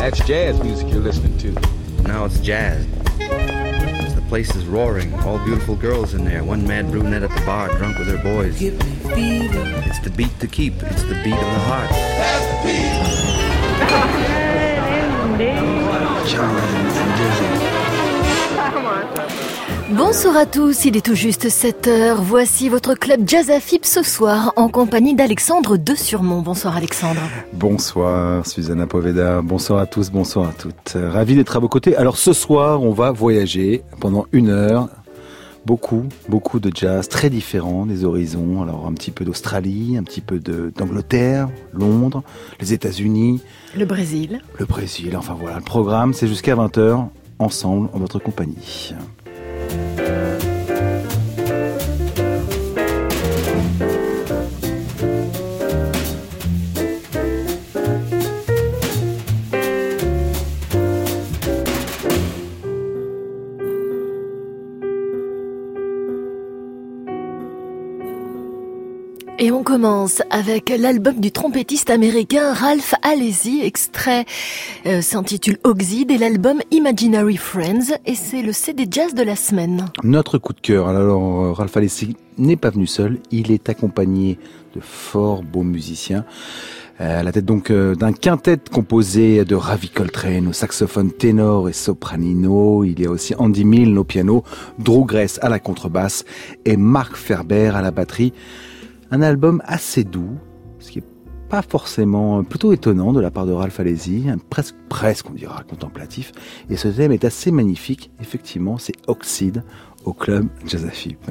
That's jazz music you're listening to. Now it's jazz. The place is roaring. All beautiful girls in there. One mad brunette at the bar, drunk with her boys. It's the beat to keep. It's the beat of the heart. That's the beat. Bonsoir à tous, il est tout juste 7h. Voici votre club Jazz à FIP ce soir en compagnie d'Alexandre de Surmont. Bonsoir Alexandre. Bonsoir Susanna Poveda, bonsoir à tous, bonsoir à toutes. Ravi d'être à vos côtés. Alors ce soir, on va voyager pendant 1 heure. Beaucoup de jazz très différents des horizons. Alors un petit peu d'Australie, un petit peu d'Angleterre, Londres, les États-Unis. Le Brésil. Enfin voilà, le programme c'est jusqu'à 20h, ensemble, en votre compagnie. Et on commence avec l'album du trompettiste américain Ralph Alesi, extrait s'intitule Oxide, et l'album Imaginary Friends, et c'est le CD jazz de la semaine. Notre coup de cœur. Alors Ralph Alesi n'est pas venu seul, il est accompagné de fort beaux musiciens. À la tête donc d'un quintet composé de Ravi Coltrane au saxophone ténor et sopranino. Il y a aussi Andy Milne au piano, Drew Grace à la contrebasse et Mark Ferber à la batterie. Un album assez doux, ce qui est pas forcément plutôt étonnant de la part de Ralph Alesi, presque on dira contemplatif. Et ce thème est assez magnifique. Effectivement, c'est Oxide au club Jazz à FIP.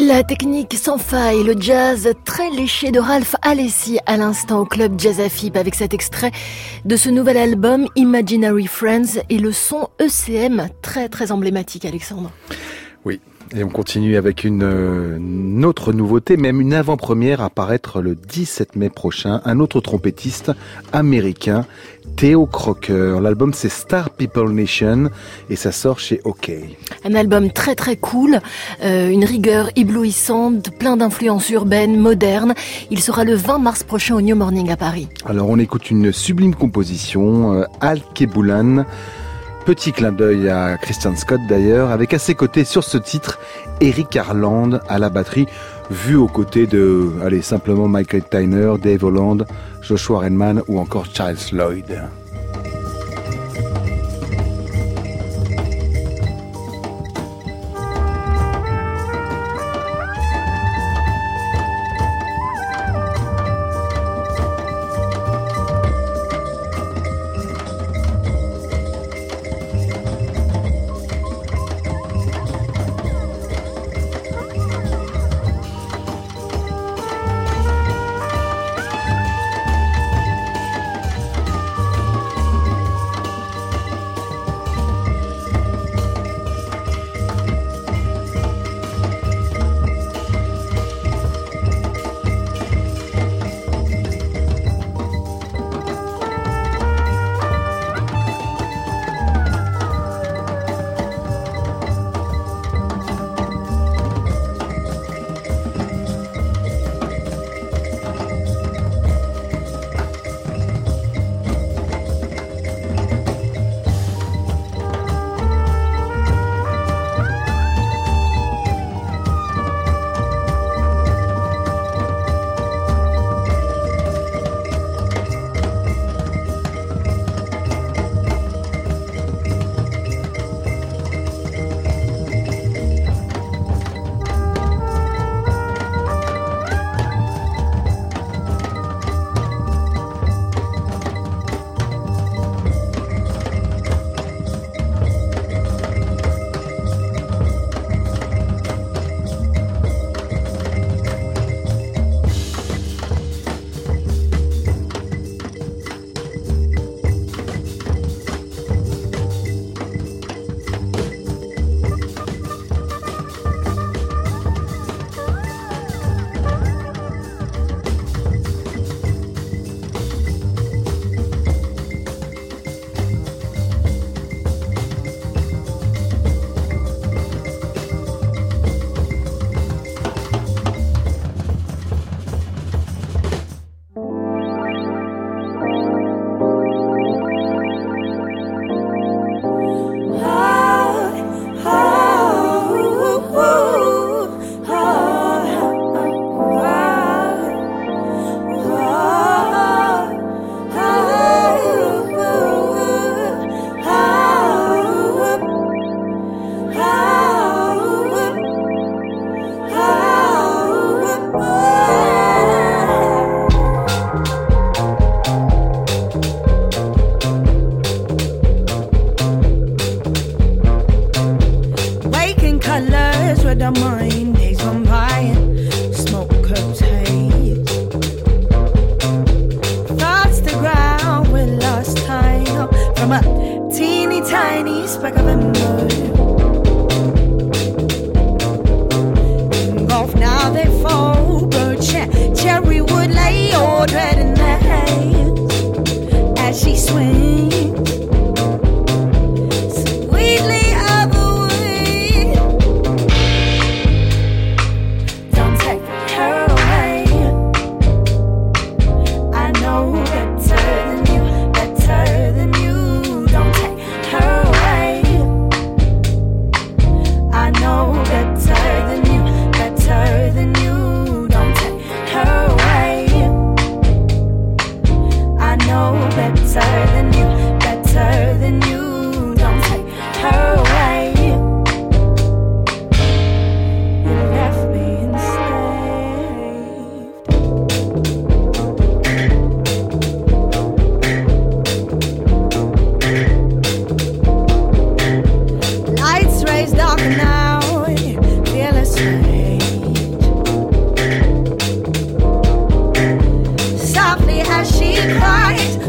La technique sans faille, le jazz très léché de Ralph Alessi à l'instant au club Jazz Afib avec cet extrait de ce nouvel album Imaginary Friends et le son ECM très très emblématique, Alexandre. Oui. Et on continue avec une autre nouveauté, même une avant-première à paraître le 17 mai prochain. Un autre trompettiste américain, Theo Crocker. L'album c'est Star People Nation et ça sort chez OK. Un album très très cool, une rigueur éblouissante, plein d'influences urbaines, modernes. Il sera le 20 mars prochain au New Morning à Paris. Alors on écoute une sublime composition, Al Kebulan. Petit clin d'œil à Christian Scott d'ailleurs, avec à ses côtés sur ce titre, Eric Harland à la batterie, vu aux côtés de, simplement Michael Tyner, Dave Holland, Joshua Redman ou encore Charles Lloyd.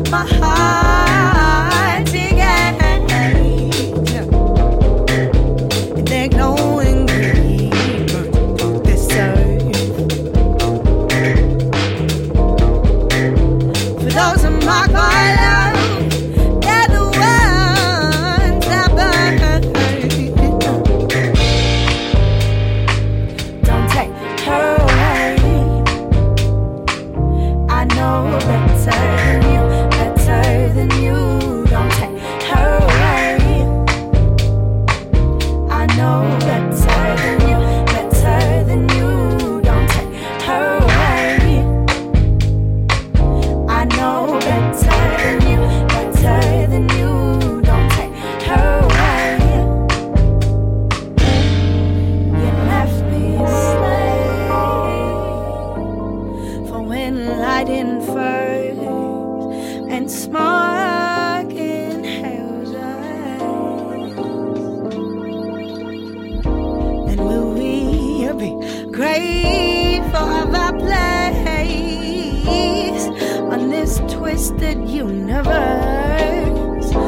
my heart again. And they're glowing green on this earth. For those who mock our love, they're the ones that burn. Don't take her away. I know better than you, better than you. Don't take her away. I know better than you, better than you. Don't take her away. I know better than you, better than you. Don't take her away. You left me a slave for when light in first and smoke in hell's eyes. And will we be grateful of our place on this twisted universe?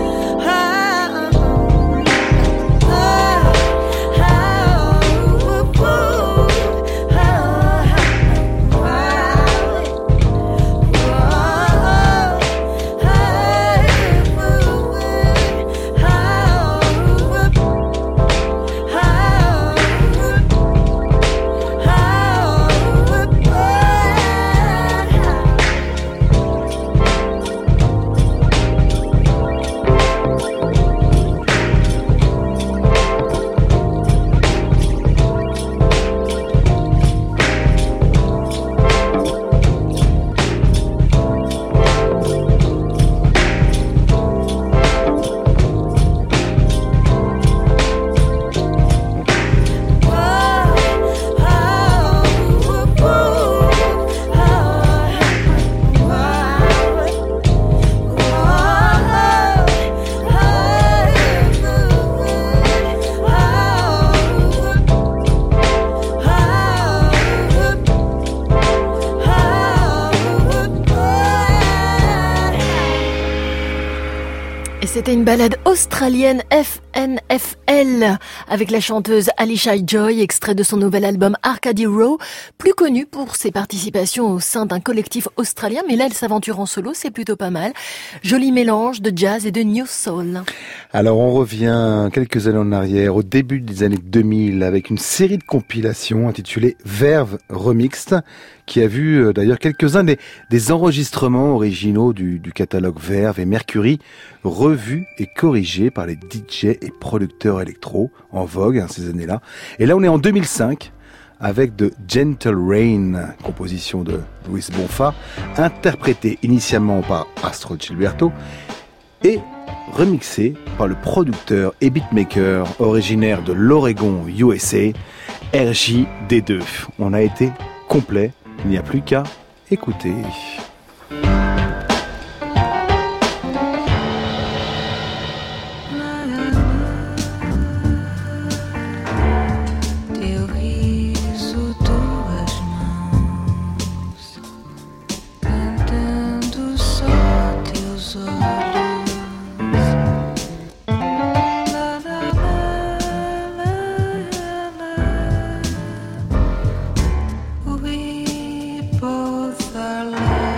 C'était une ballade australienne FNFL avec la chanteuse Alicia Joy, extrait de son nouvel album Arcady Row, plus connu pour ses participations au sein d'un collectif australien, mais là elle s'aventure en solo, c'est plutôt pas mal. Joli mélange de jazz et de new soul. Alors on revient quelques années en arrière, au début des années 2000, avec une série de compilations intitulée Verve Remixed, qui a vu d'ailleurs quelques-uns des enregistrements originaux du catalogue Verve et Mercury, revus et corrigés par les DJ et producteurs électro en vogue ces années-là. Et là on est en 2005 avec The Gentle Rain, composition de Luis Bonfa, interprétée initialement par Astro Gilberto et remixé par le producteur et beatmaker originaire de l'Oregon, USA, RJD2. On a été complet, il n'y a plus qu'à écouter. We both are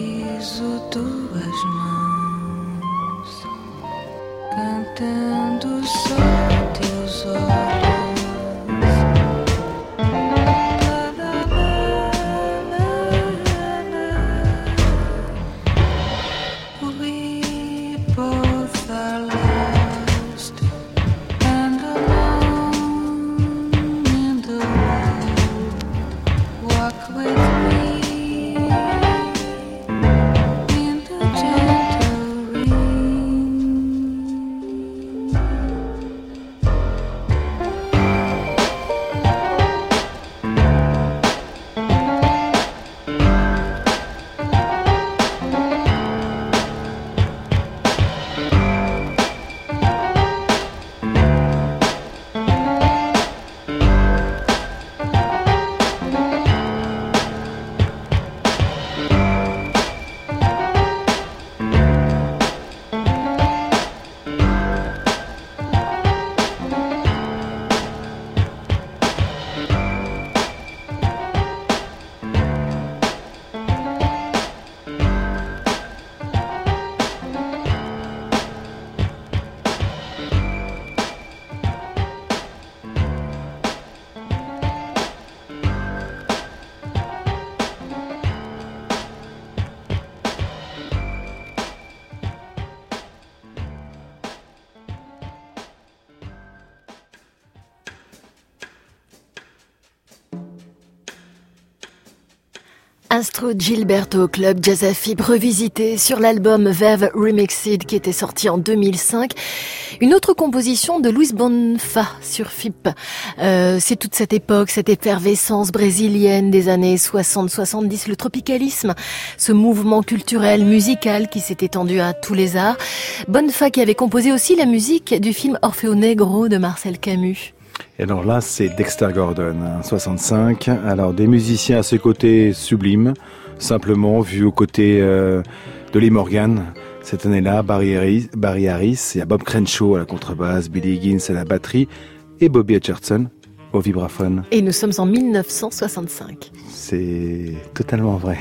sorriso, tuas mãos, cantando só teus olhos. We both are lost and alone in the world. Walk with me in the gentle rain. Astrud Gilberto au club Jazz à Fib revisité sur l'album Verve Remixed qui était sorti en 2005. Une autre composition de Luis Bonfa sur FIP. C'est toute cette époque, cette effervescence brésilienne des années 60-70, le tropicalisme, ce mouvement culturel, musical qui s'est étendu à tous les arts. Bonfa qui avait composé aussi la musique du film Orfeo Negro de Marcel Camus. Et alors là, c'est Dexter Gordon, 65. Alors des musiciens à ses côtés sublimes, simplement vus aux côtés de Lee Morgan. Cette année-là, Barry Harris, il y a Bob Crenshaw à la contrebasse, Billy Higgins à la batterie et Bobby Hutcherson au vibraphone. Et nous sommes en 1965. C'est totalement vrai.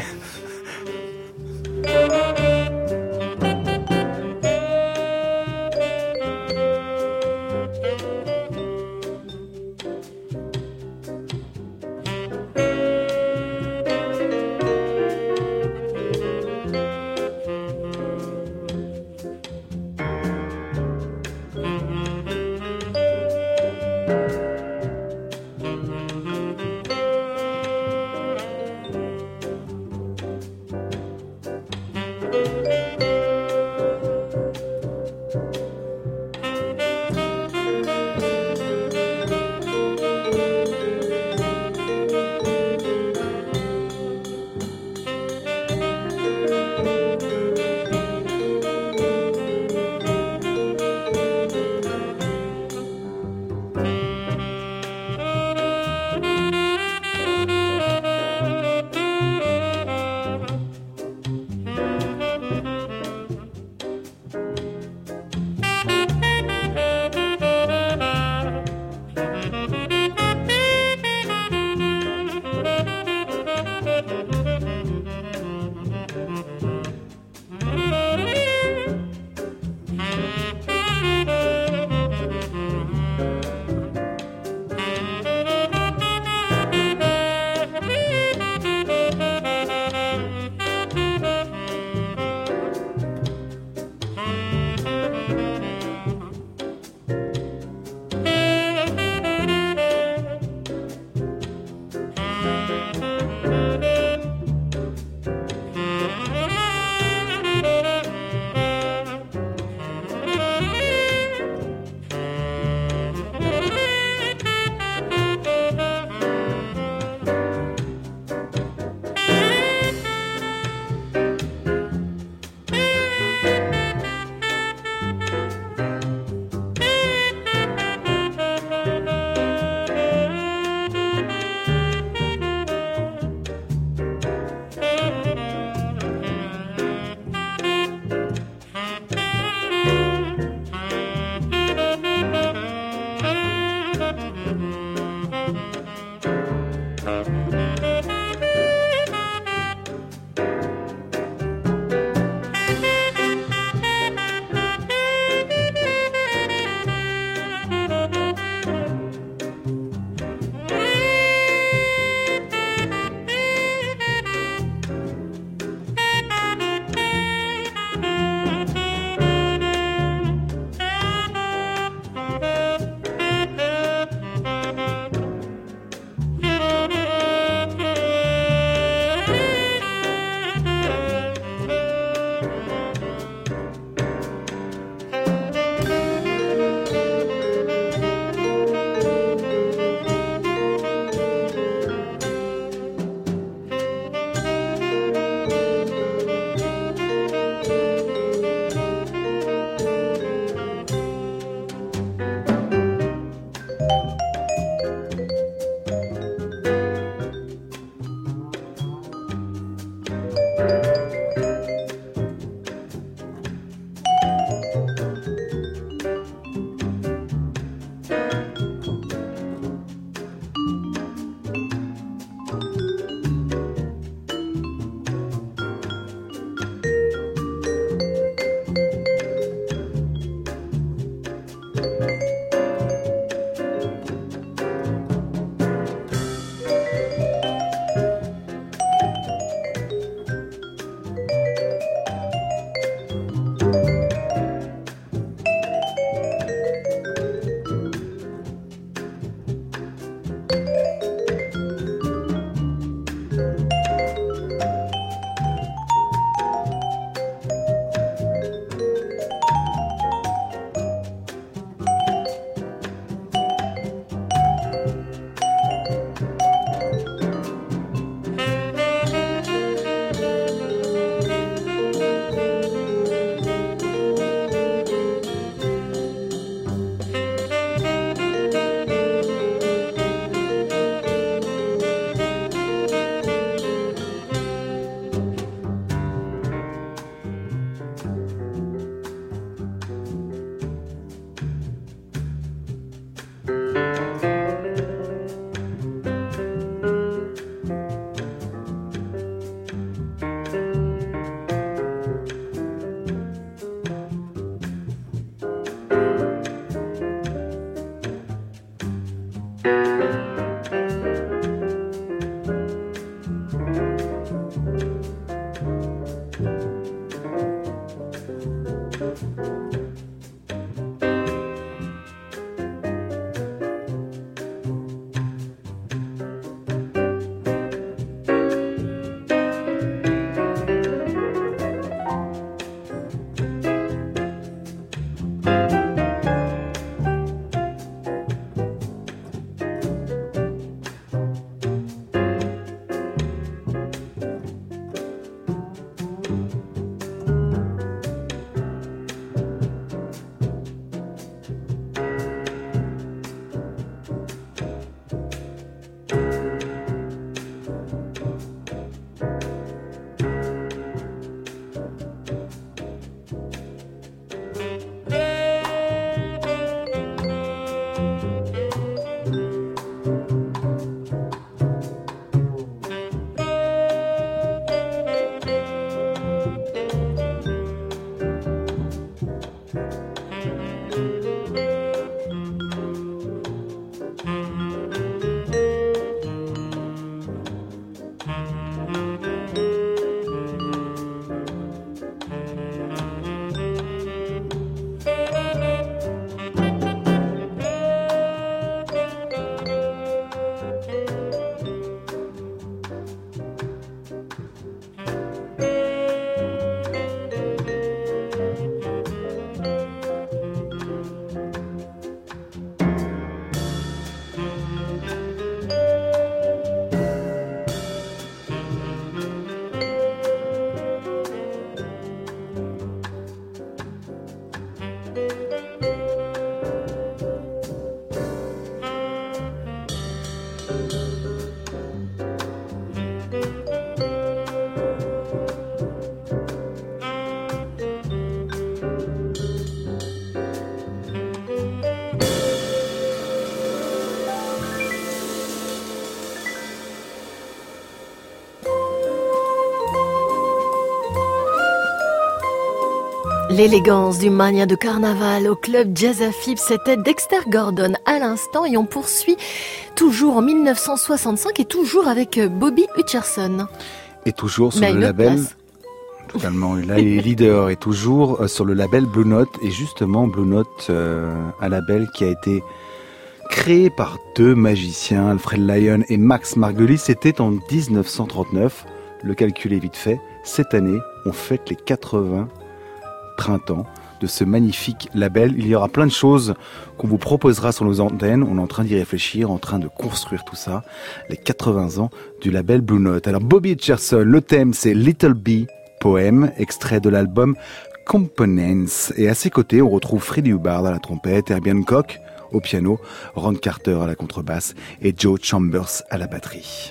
L'élégance du mania de carnaval au club Jazz à Fib, c'était Dexter Gordon à l'instant et on poursuit toujours en 1965 et toujours avec Bobby Hutcherson. Et toujours sur Mais à le une autre label. place. Totalement, là il est leader et toujours sur le label Blue Note. Et justement Blue Note, un label qui a été créé par deux magiciens, Alfred Lyon et Max Margulis. C'était en 1939. Le calcul est vite fait. Cette année, on fête les 80 printemps de ce magnifique label. Il y aura plein de choses qu'on vous proposera sur nos antennes. On est en train d'y réfléchir, en train de construire tout ça. Les 80 ans du label Blue Note. Alors Bobby Hutcherson, le thème c'est Little Bee Poem, extrait de l'album Components. Et à ses côtés, on retrouve Freddie Hubbard à la trompette, Herbie Hancock au piano, Ron Carter à la contrebasse et Joe Chambers à la batterie.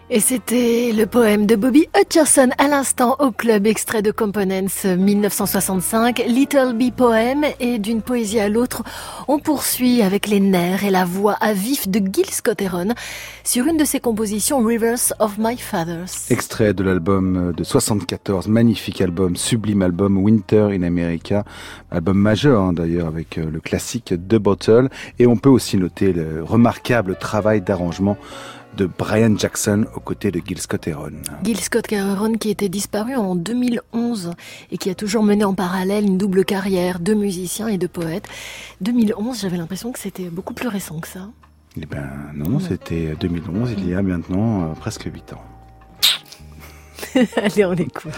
Et c'était le poème de Bobby Hutcherson à l'instant au club, extrait de Components 1965, Little Bee Poem. Et d'une poésie à l'autre, on poursuit avec les nerfs et la voix à vif de Gil Scott-Heron sur une de ses compositions, Rivers of My Fathers. Extrait de l'album de 74, magnifique album, sublime album, Winter in America, album majeur d'ailleurs avec le classique The Bottle. Et on peut aussi noter le remarquable travail d'arrangement de Brian Jackson aux côtés de Gil Scott-Heron. Gil Scott-Heron qui était disparu en 2011 et qui a toujours mené en parallèle une double carrière de musicien et de poète. 2011, j'avais l'impression que c'était beaucoup plus récent que ça. Eh ben non, c'était 2011, il y a maintenant presque 8 ans. Allez, on écoute.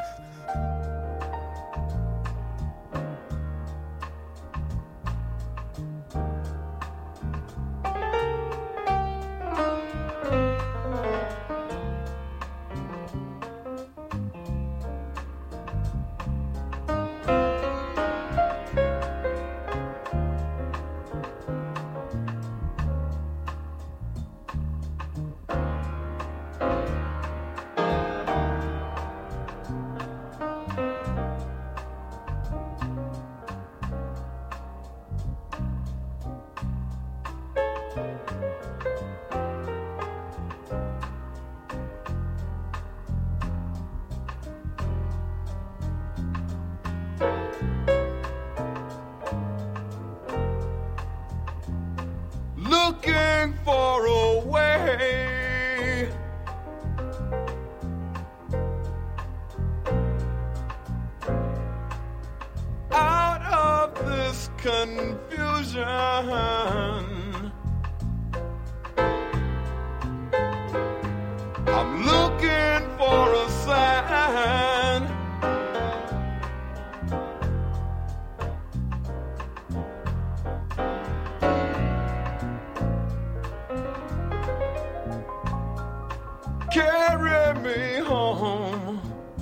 Looking for a way out of this confusion. I'm looking for a sign. Carry me home.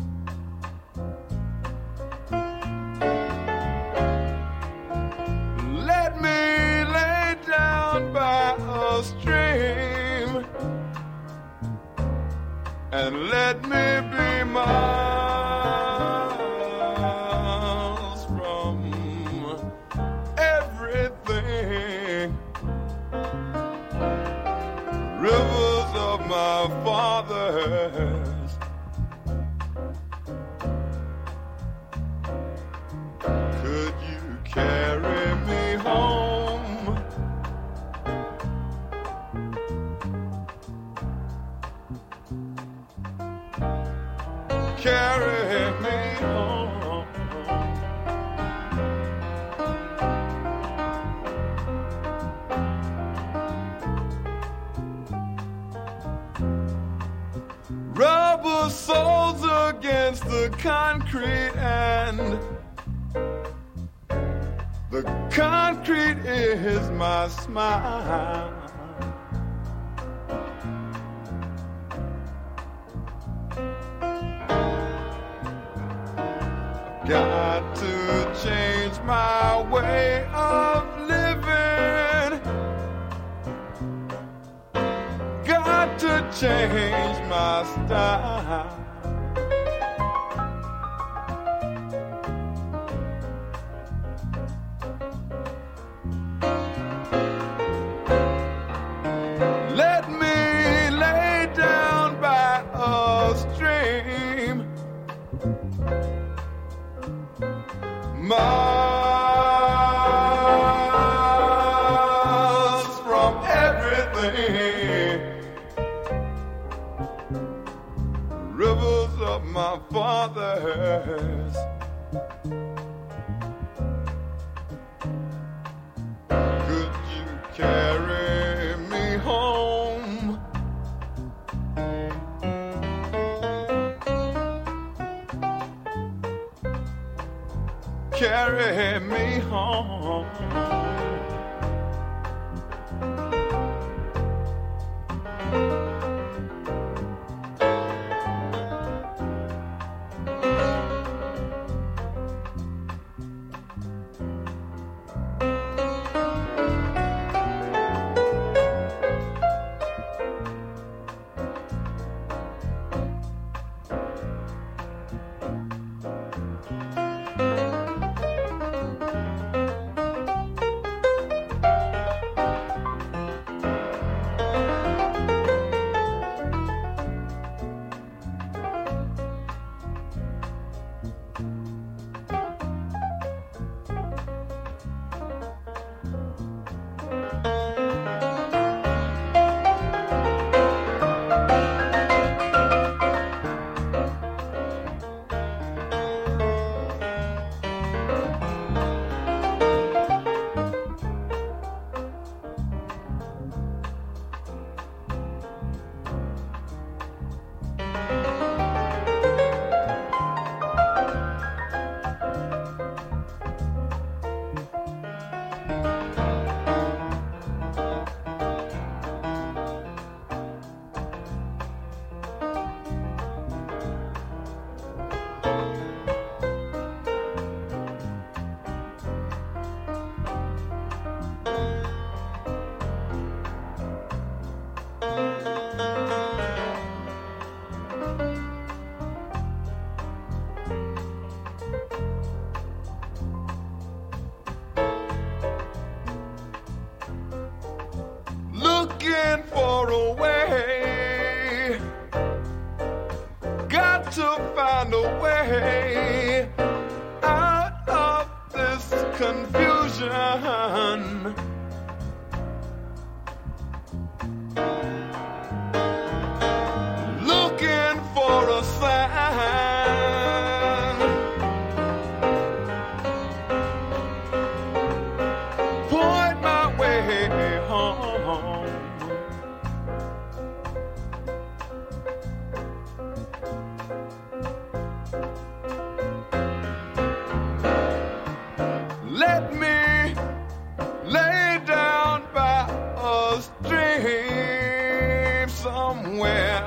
Let me lay down by a stream and let me be miles from everything. Rivers of my fathers, could you carry me home? Carry me home. Rubber soles against the concrete, and the concrete is my smile. Got to change my way of living. Got to change my style. Let me lay down by a stream, miles from everything. Rivers of my fathers, could you carry me home? Carry me home. looking for a way. Got to find a way out of this confusion. Looking for a sign. Point my way home. Let me lay down by a stream somewhere.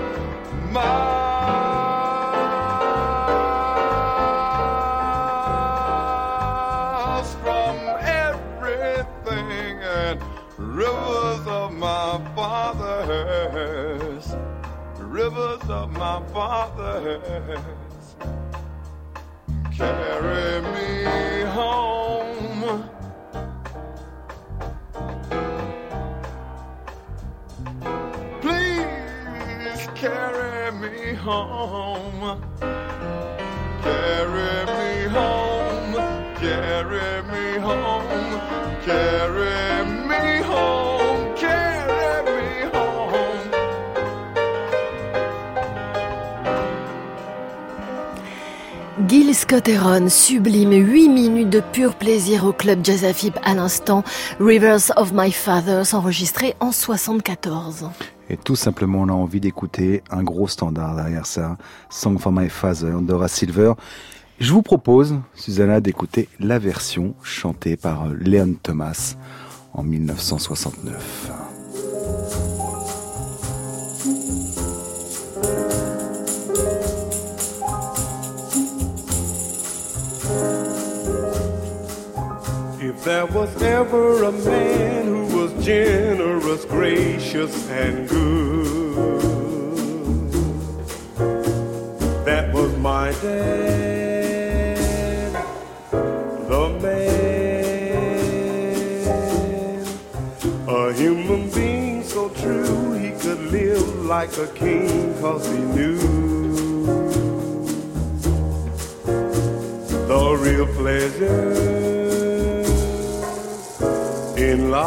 Miles from everything and rivers of my fathers, rivers of my fathers, carry me home. Please carry me home. Carry me home. Carry me home. Carry me home. Carry me home. Gil Scott-Heron, sublime, 8 minutes de pur plaisir au club Jazz Afib à l'instant, Rivers of My Fathers, enregistré en 74. Et tout simplement, on a envie d'écouter un gros standard derrière ça, Song for My Father, d'Horace Silver. Je vous propose, Susanna, d'écouter la version chantée par Leon Thomas en 1969. If there was ever a man who was generous, gracious, and good, that was my dad, the man, a human being so true he could live like a king 'cause he knew the real pleasure in life,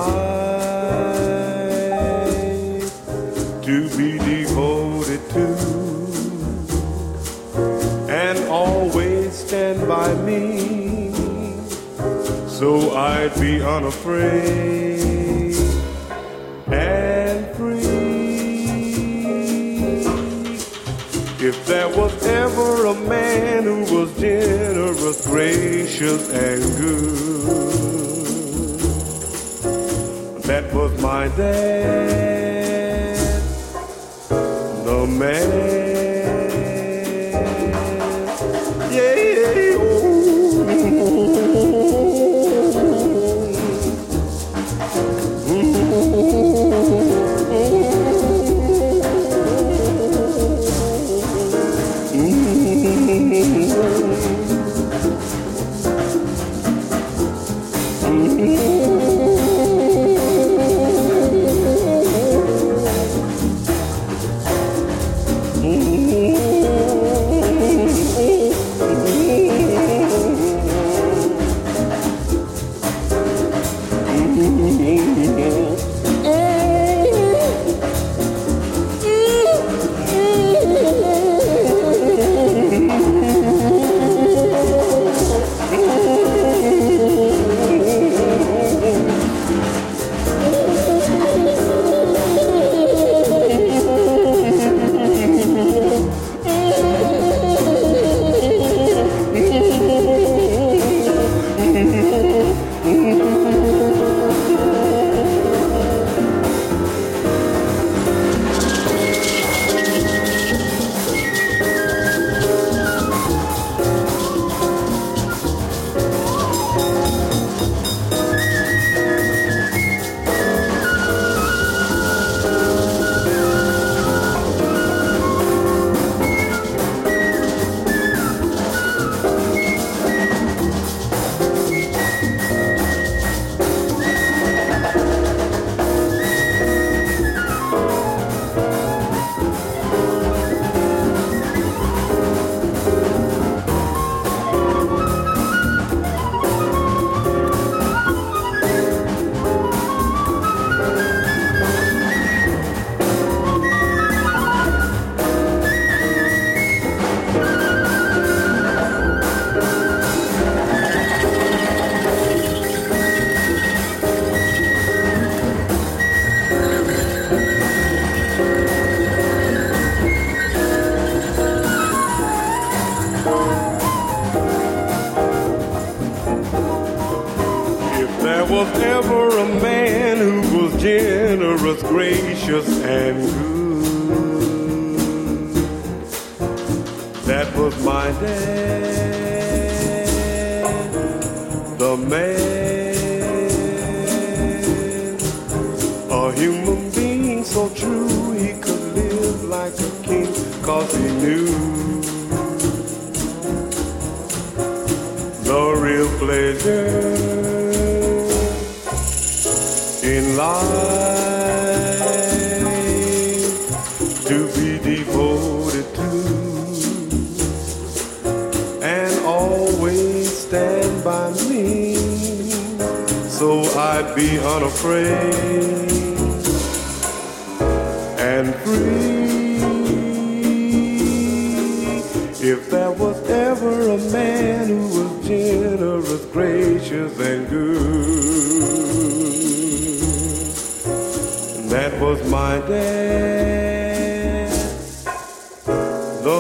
to be devoted to and always stand by me, so I'd be unafraid and free. If there was ever a man who was generous, gracious, and good, that was my dad, the man. Yeah, was ever a man who was generous, gracious, and good. That was my dad, the man, a human being so true he could live like a king, 'cause he knew the real pleasure in life to be devoted to and always stand by me, so I'd be unafraid and free. If there was ever a man who was generous, gracious, and good, that was my dad, the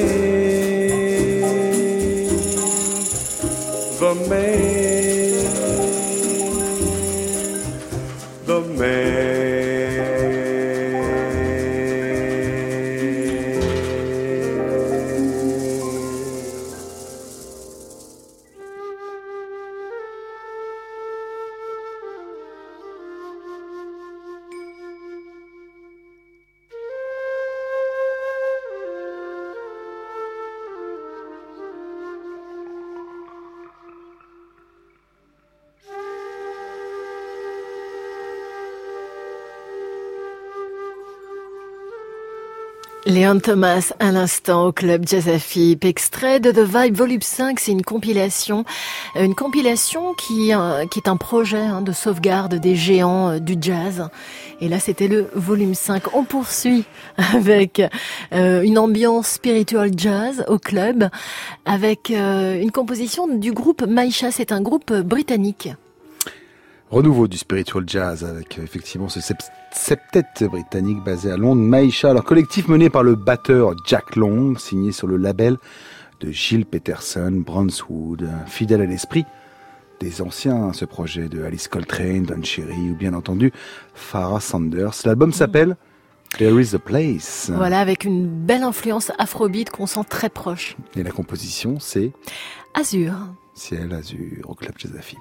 man, the man, the man. Leon Thomas à l'instant au club Jazz Afib, extrait de The Vibe Volume 5, c'est une compilation qui est un projet de sauvegarde des géants du jazz. Et là c'était le volume 5. On poursuit avec une ambiance spiritual jazz au club, avec une composition du groupe Maïcha, c'est un groupe britannique. Renouveau du spiritual jazz avec effectivement ce septet britannique basé à Londres, Maïcha, alors collectif mené par le batteur Jack Long, signé sur le label de Gilles Peterson, Brownswood, fidèle à l'esprit des anciens, ce projet de Alice Coltrane, Don Cherry ou bien entendu Farrah Sanders. L'album s'appelle There is a Place. Voilà, avec une belle influence afrobeat qu'on sent très proche. Et la composition c'est Azur. Ciel Azur au club Jazz Afib.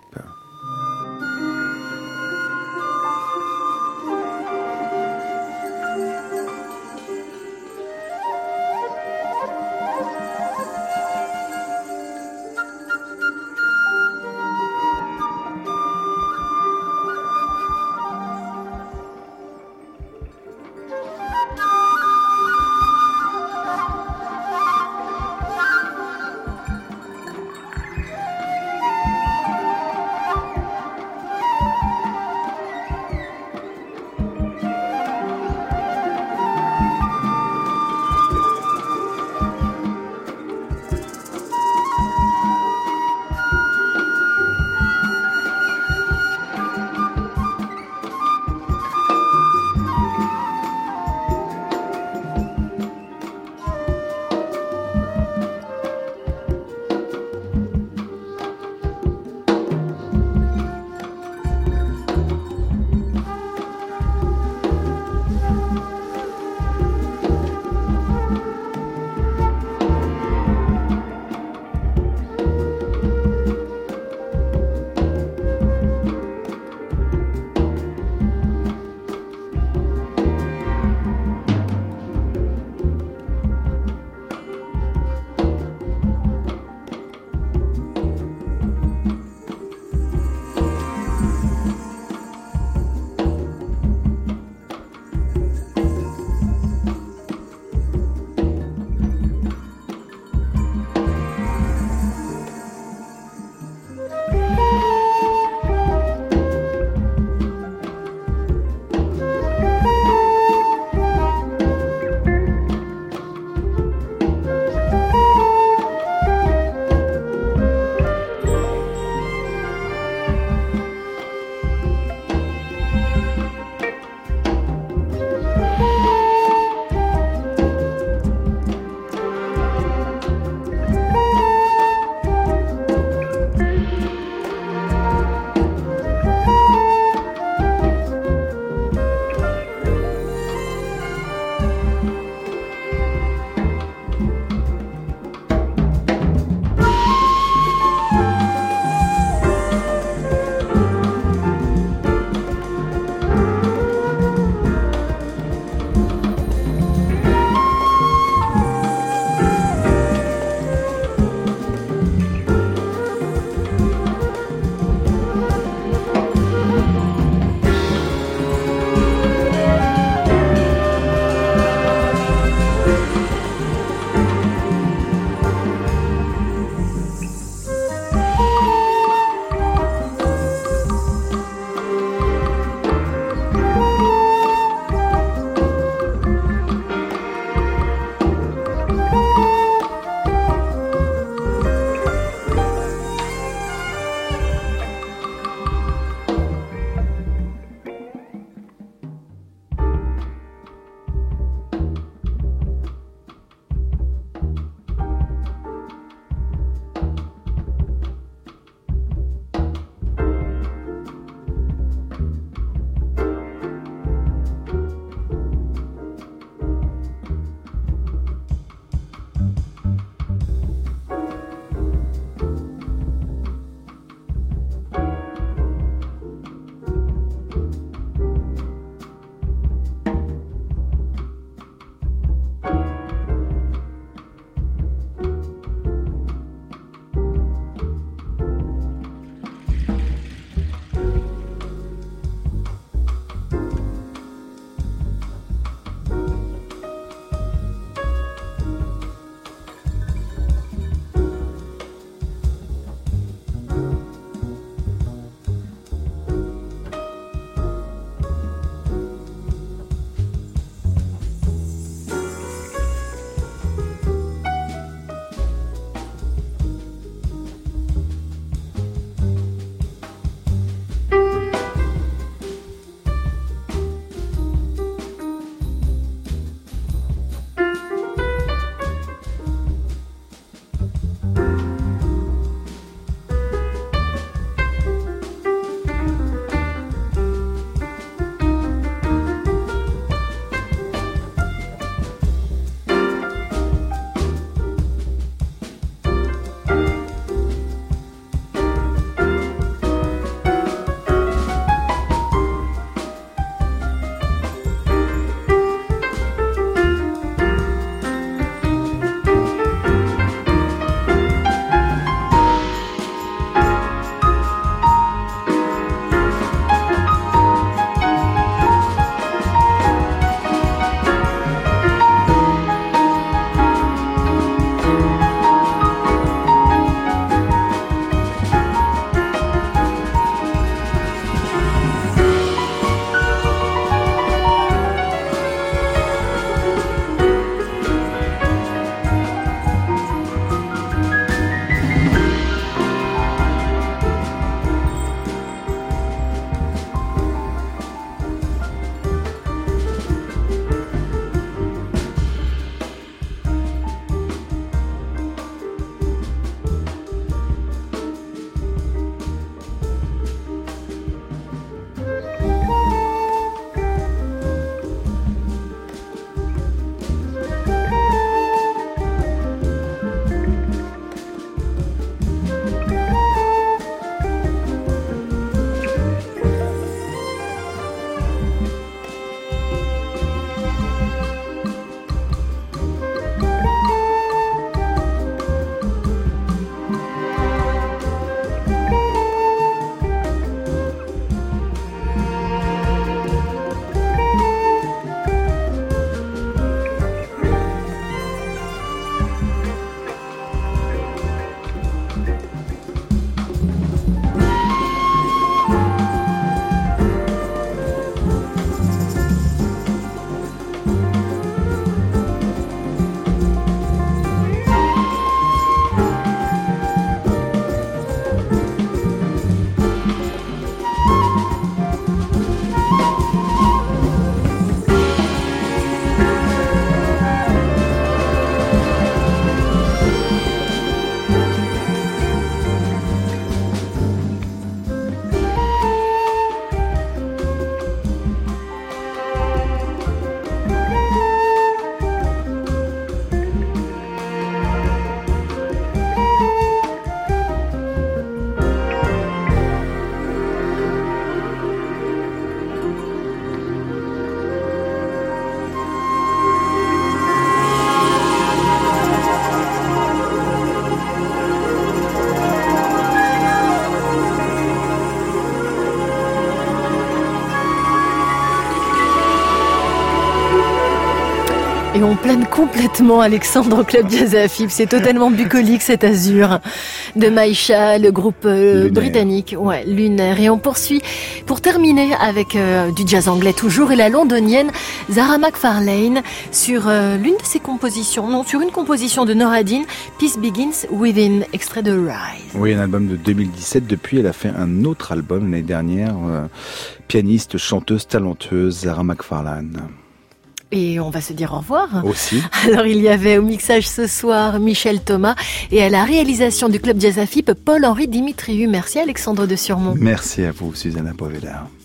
Et on plane complètement Alexandre au Club Jazz Afib. C'est totalement bucolique cet azur de Maïcha, le groupe britannique, Lunaire. Et on poursuit pour terminer avec du jazz anglais toujours et la londonienne Zara McFarlane sur l'une de ses compositions, sur une composition de Noradine, Peace Begins Within, extrait de Rise. Oui, un album de 2017. Depuis, elle a fait un autre album l'année dernière. Pianiste, chanteuse, talentueuse, Zara McFarlane. Et on va se dire au revoir. Aussi. Alors il y avait au mixage ce soir Michel Thomas et à la réalisation du Club Jazz Afib Paul-Henri Dimitriou. Merci Alexandre de Surmont. Merci à vous Susanna Poveda.